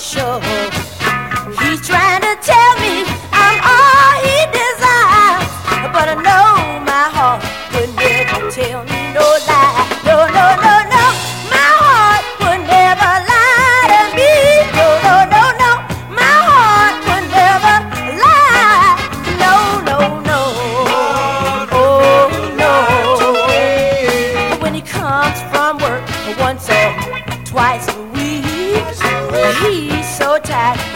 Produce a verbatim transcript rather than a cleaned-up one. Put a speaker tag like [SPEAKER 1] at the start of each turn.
[SPEAKER 1] show. He's trying to tell me I'm all he desires, but I know my heart would never tell me no lie. No, no, no, no, my heart would never lie to me. No, no, no, no, my heart would never lie. No, no, no, oh no. But when he comes from work once or twice a week, he's so tired